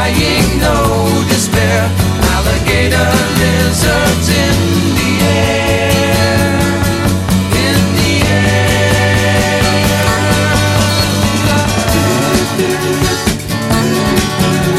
crying, no despair. Alligator lizards in the air, in the air.